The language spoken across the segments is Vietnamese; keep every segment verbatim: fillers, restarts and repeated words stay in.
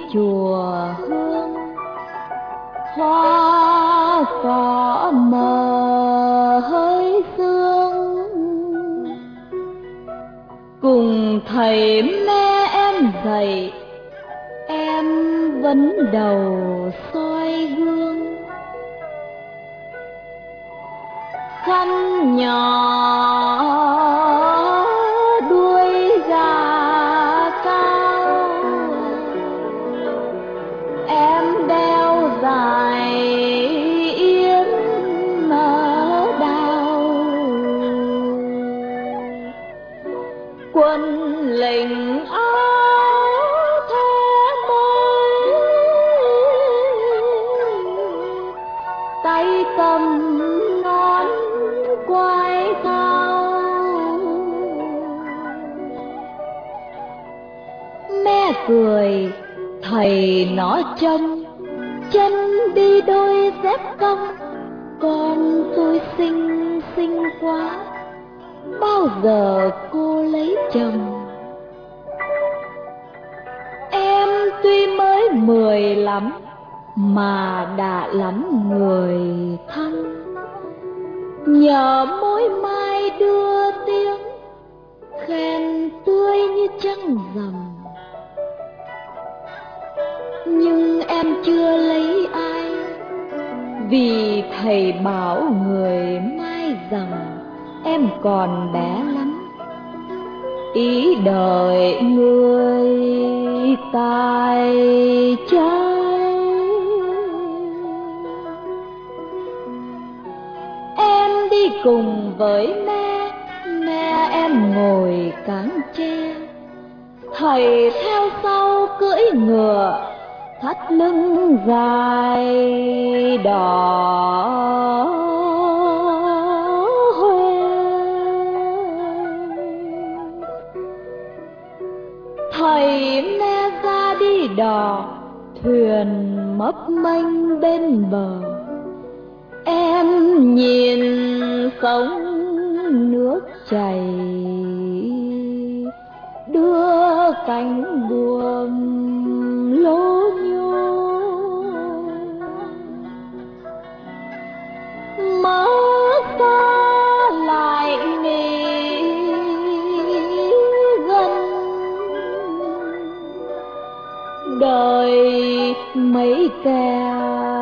chùa hương, hoa cỏ mờ hơi sương, cùng thầy mẹ em dạy em vấn đầu soi gương. Khăn nhỏ đuôi gà cao, em đeo dài yếm mỡ đào. Quân lệnh áo thề mới, tay cầm nón quai thao. Mẹ cười thầy nó trông, chân đi đôi dép cong. Con tôi xinh xinh quá, bao giờ cô lấy chồng? Em tuy mới mười lắm mà đã lắm người thân, nhờ môi mai đưa tiếng khen tươi như trăng rằm. Nhưng em chưa lấy ai, vì thầy bảo người mai rằng em còn bé lắm, ý đợi người tài trai. Em đi cùng với mẹ, mẹ em ngồi cáng tre, thầy theo sau cưỡi ngựa thắt lưng dài đỏ hoe. Thầy mẹ ra đi đò, thuyền mấp mênh bên bờ. Em nhìn sông nước chảy, đưa cánh buồm lố nhố. Mơ xa lại nghĩ gần, đời mấy kẻ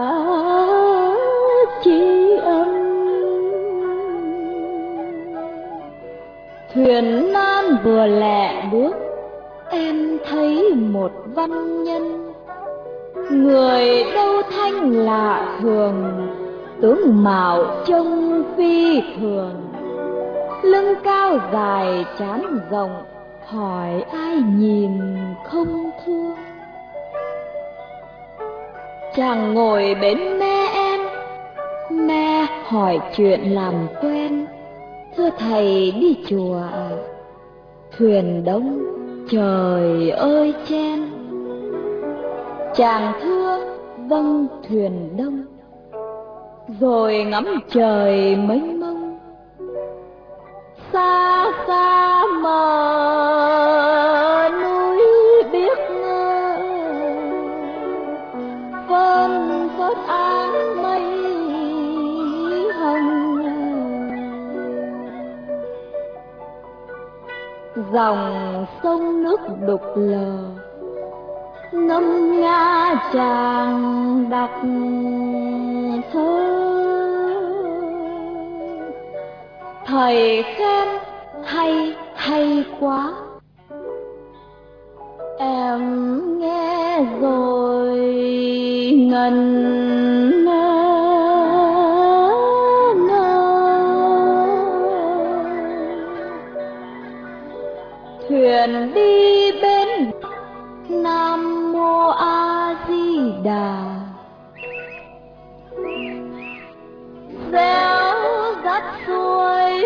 tri âm. Thuyền nan vừa lẹ bước, em thấy một văn nhân, người đâu thanh lạ thường, tướng mạo trông phi thường. Lưng cao dài trán rộng, hỏi ai nhìn không thương. Chàng ngồi bên mẹ em, mẹ hỏi chuyện làm quen. Thưa thầy đi chùa à? Thuyền đông trời ơi chen. Chàng thưa vâng thuyền đông, rồi ngắm trời mênh mông. Xa xa mờ núi biếc ngơ, phân phớt áng mây hồng. Dòng sông nước đục lờ, ngâm nga chàng đọc thơ. Thầy khen hay hay quá, em nghe rồi ngần ngơ ngơ. Thuyền đi bên Nam Mô A Di Đà, réo rắt xuôi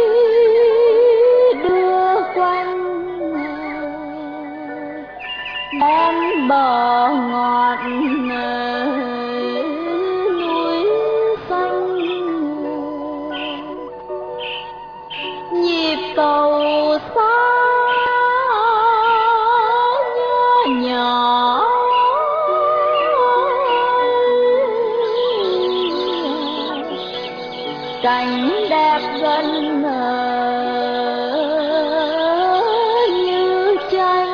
đưa quanh bên bờ ngọt núi xanh. Nhịp cầu xa nhỏ cảnh đẹp gần như tranh.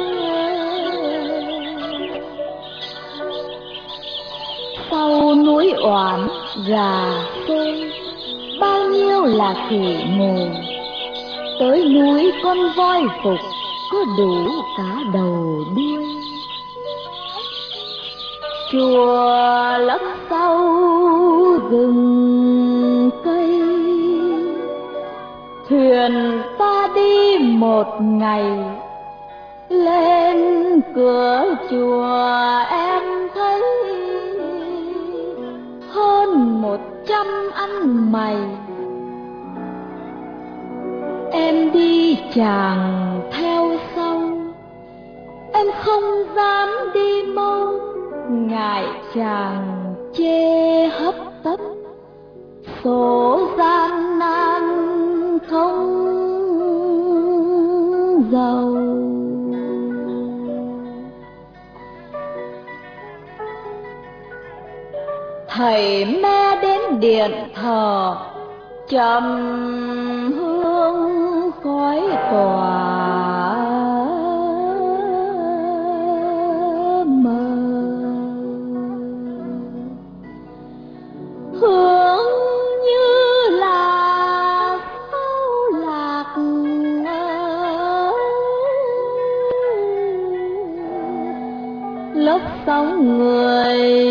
Sau núi Oản gà xơi, bao nhiêu là khỉ ngồi, tới núi con voi phục có đủ cả đầu đuôi. Chùa lấp sau rừng cây, thuyền ta đi một ngày, lên cửa chùa em thấy hơn một trăm ăn mày. Em đi chàng theo sau, em không dám đi mau, ngại chàng chê hấp tấp, số gian nan không giàu. Thầy me đến điện thờ, trầm hương khói tỏa mờ, hương như là sao lạc lấp sóng người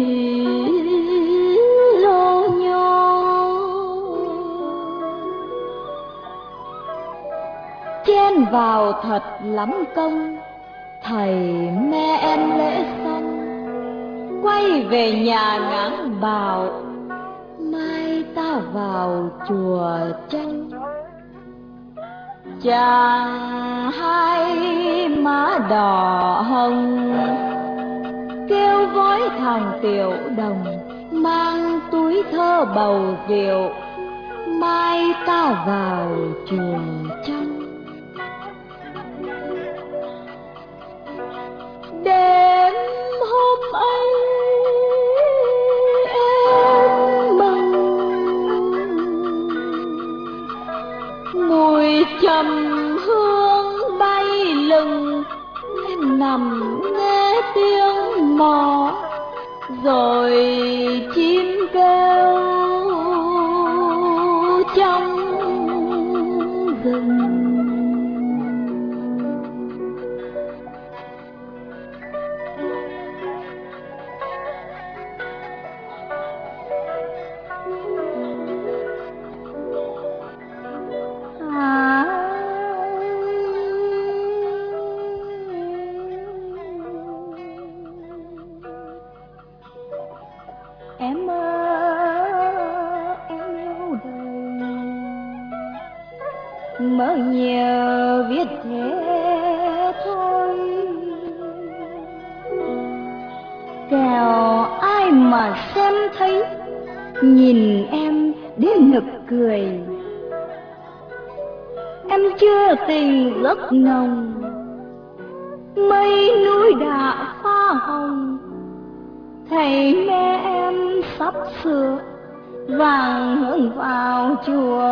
lô nhô. Chen vào thật lắm công, thầy me em lễ xong, quay về nhà ngáng bảo mai ta vào chùa tranh. Chàng hai má đỏ hồng, kêu với thằng tiểu đồng mang túi thơ bầu rượu, mai ta vào chùa trong. Đêm hôm ấy em mừng, mùi trầm hương bay lừng, em nằm nghe tiếng mò, rồi chim kêu trong rừng. Em ơi, em yêu đời, mơ nhiều viết thế thôi, kẻo ai mà xem thấy, nhìn em đến nực cười. Em chưa tình giấc nồng, mây núi đã pha hồng, thầy mẹ em sắp sửa vàng hướng vào chùa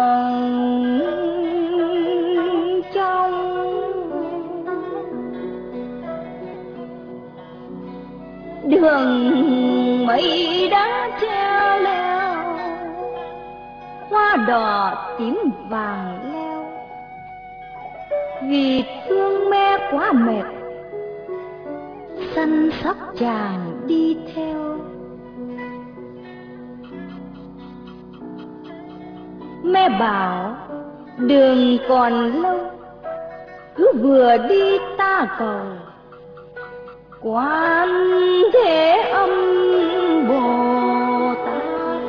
trong. Đường mây đã treo leo, hoa đỏ tím vàng leo, vì thương me quá mệt, săn sóc chàng đi theo. Mẹ bảo đường còn lâu, cứ vừa đi ta cầu, Quan Thế Âm Bồ Tát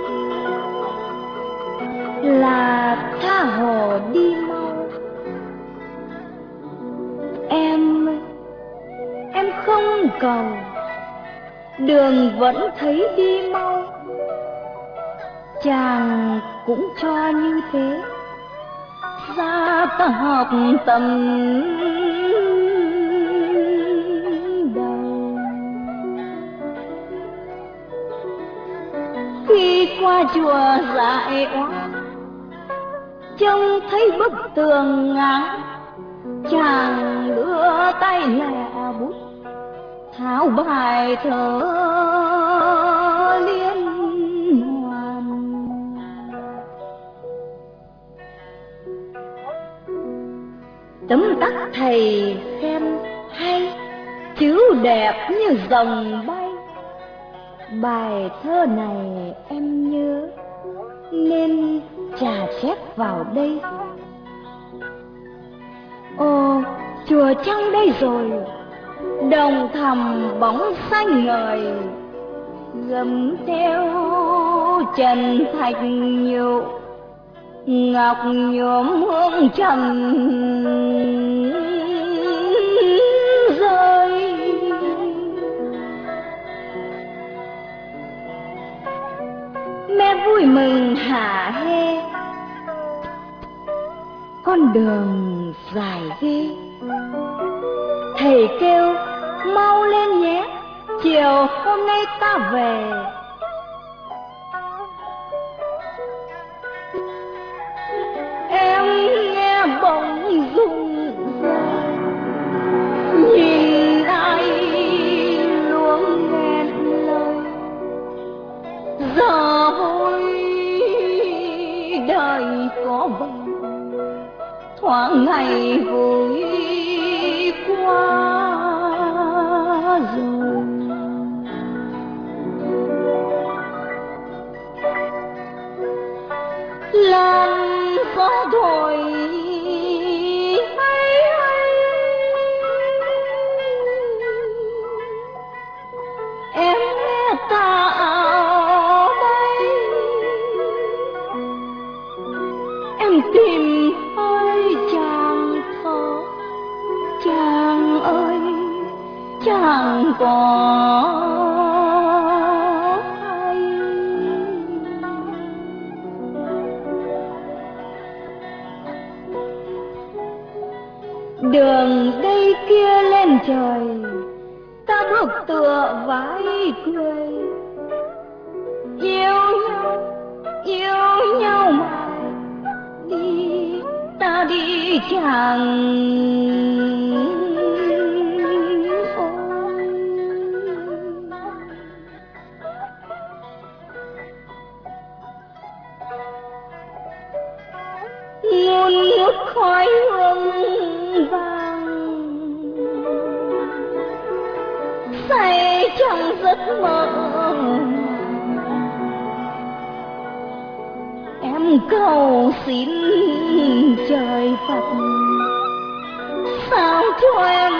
là tha hồ đi mau. Em em không cầu, đường vẫn thấy đi mau, chàng cũng cho như thế, ra ta học tầm đầu. Khi qua chùa dại oan, trông thấy bức tường ngắn, chàng đưa tay lẹ bút tháo bài thơ liên hoàn. Tấm tắc thầy khen hay, chữ đẹp như dòng bay. Bài thơ này em nhớ nên chà chép vào đây. Ồ, chùa trong đây rồi, đồng thầm bóng xanh ngời, gầm theo trần thạch nhụ, ngọc nhuộm hương trầm rơi. Mẹ vui mừng hả hê, con đường dài ghê. Thầy kêu mau lên nhé, chiều hôm nay ta về. Em nghe bỗng rung rời, nhìn ai luôn nghẹn lời. Giờ hối đời có bằng, thoáng ngày vui qua rồi. Làn gió thổi hay hay, em nghe ta ở đây. Em tìm hơi chàng thơ, chàng ơi chàng có hay. Đường đây kia lên trời, ta bước tựa vai cười. Yêu nhau, yêu nhau mãi, đi ta đi chàng. Ngùn ngút khói hương vàng, say trong giấc mơ. Em cầu xin trời Phật, sao cho em